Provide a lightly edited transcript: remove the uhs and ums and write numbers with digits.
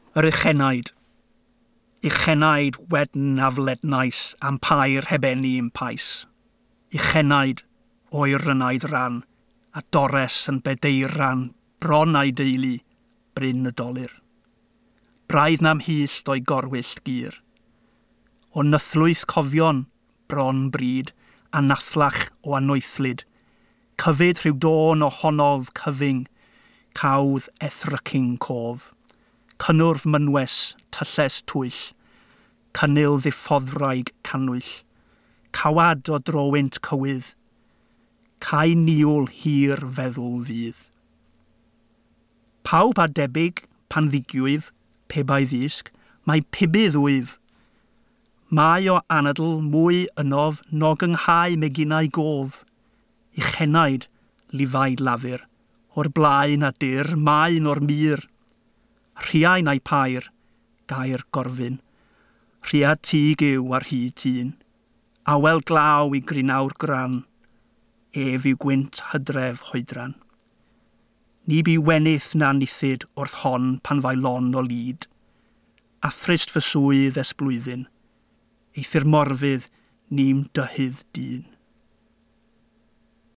Yr Uchennaid wedyn aflednais am pair hebenu yn pais. Uchennaid o'r ynaid ran, a Dores yn bedeiran, bron a'i deulu, bryn y dolir. Braidd nam hyll o'i gorwyllt gyr. O nythlwyth cofion, bron bryd, a nathlach o anoethlyd, cyfyd rhyw dôn o honof cyfing, cawdd ethrycing cof, cynnwrf mynwes, tylles twyll, cynnil ddiffoddraig canwyll, cawad o drowynt cywydd, cae niwl hir feddwl fydd. Pawb a debyg pan ddigiwyf, pe bai ddisg, mae pibydd wyf. Mae o anadl mwy ynof nog ynghau meginau gof, Uchennaid lifaid lafur, o'r blaen a dir maen o'r mir. Rhiain a'i pair, gair gorfyn, rhia tig yw ar hyd tîn, awel glaw i grinawr gran, ef yw gwynt hydref hoedran. Ni bu wenydd na nithyd wrth hon pan fai lon o lyd, athryst fy swydd es blwyddyn, eithir morfydd nim dyhydd dyn.